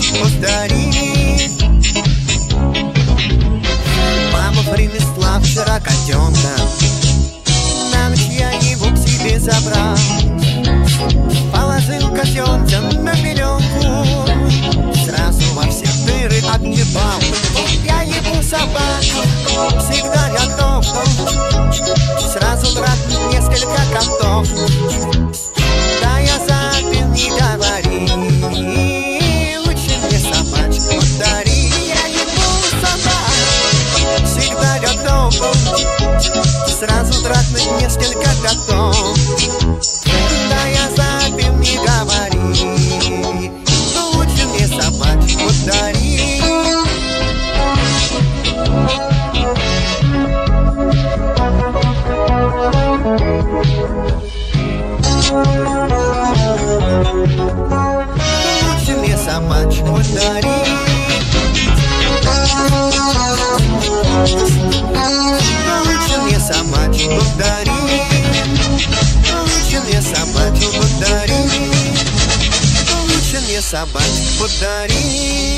собачку подари. Мама принесла вчера котенка, на ночь я его к себе забрал. Положил котенка на пеленку, сразу во все дыры отгибал. Я ему собаку всегда готов, сразу драть несколько котов. Да я запил, не говори, лучше мне собачку подари. Я ему собаку всегда готов, сразу драть несколько котов. Да я запил, не говори, лучше мне собачку подари. Лучше мне собачку подари. Лучше мне собачку подари. Лучше мне собачку подари. Лучше мне собачку подари.